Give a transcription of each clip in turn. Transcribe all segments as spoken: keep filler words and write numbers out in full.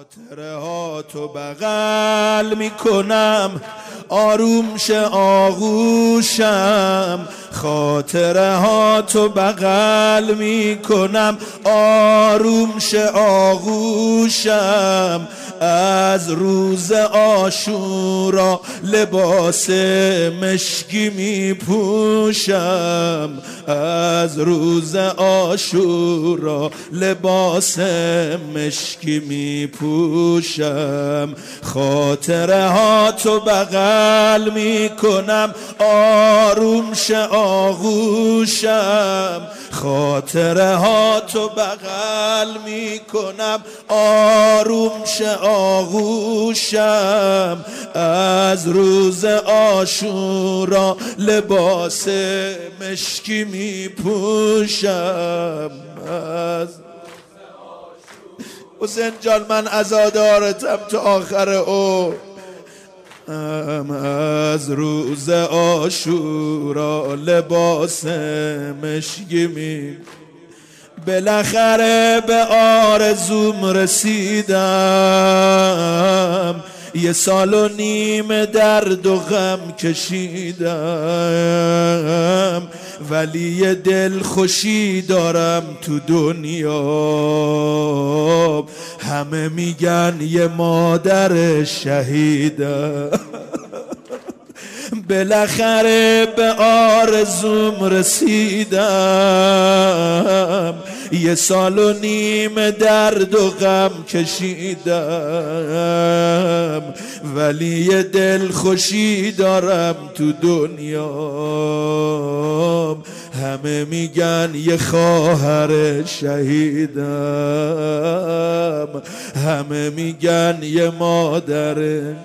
خاطره ها تو بغل میکنم آروم شه آغوشم، خاطره ها تو بغل میکنم آروم شه آغوشم. از روز عاشورا لباس مشکی میپوشم، از روز عاشورا لباس مشکی میپوشم. خاطره ها تو بغل میکنم آروم شه آغوشم، خاطره ها تو بغل میکنم آروم شه آغوشم. از روز عاشورا لباس مشکی میپوشم. از حسین جان من عزادارتم تو آخر او، از روز عاشورا لباس مشکی می بالاخره به آرزوم رسیدم، یه سال و نیم درد و غم کشیدم، ولی یه دل خوشی دارم تو دنیا. همه میگن یه مادر شهیدم. بالاخره به آرزوم رسیدم، یه سال و نیم درد و غم کشیدم، ولی یه دل خوشی دارم تو دنیا. همه میگن یه خواهر شهیدم، همه میگن یه مادر.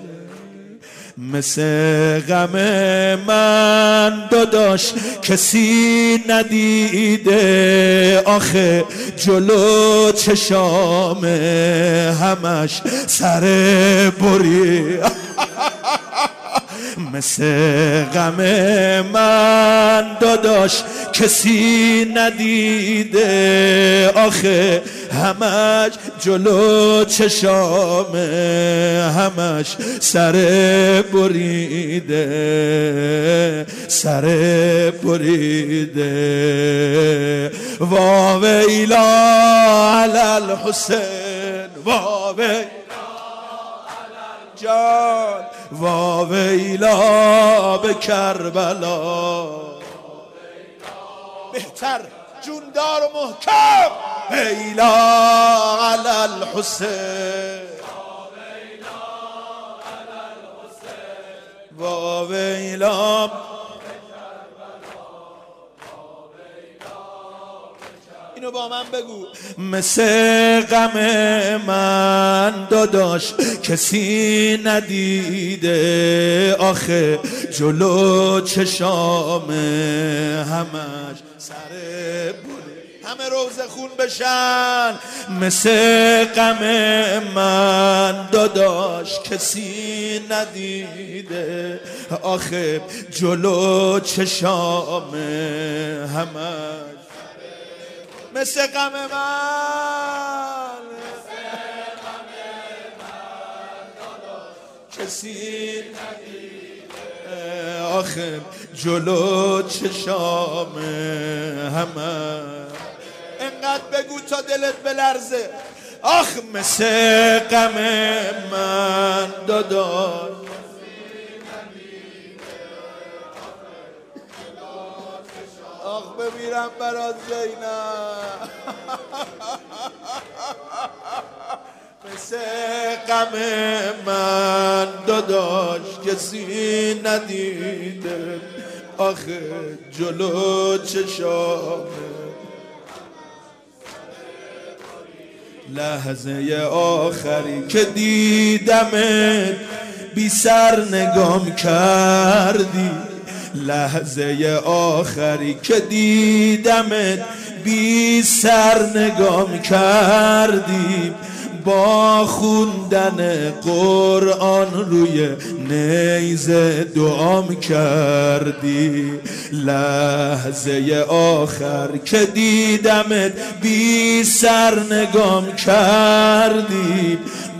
مثل غم من داداش کسی ندیده، آخه جلو چشام همش سر بری. مثل غم من داداش کسی ندیده، آخه همش جلو چشام همش سر بریده، سر بریده. واویلا علی الحسین، واویلا جان، واویلا به کربلا. بهتر جوندار و محکم، ویلا علی الحسین، واویلا. اینو با من بگو. مثل غم من داداش کسی ندیده، آخه جلو چشام همش سر بوده. همه روزه خون بشن. مثل غم من داداش کسی ندیده، آخه جلو چشام همش مثل غم من، کسی ندیده، آخه جلو چشام همه. انقدر بگو تا دلت بلرزه. آخ مثل غم من داداش آخ بمیرم برات زینب. مثل غم من داداش کسی ندیده، آخه جلو چشامه. لحظه آخری که دیدمت بی سر نگام کردی، لحظه آخری که دیدمت بی سر نگام کردی، با خوندن قرآن روی نیزه دعام کردی. لحظه آخر که دیدمت بی سر نگام کردی،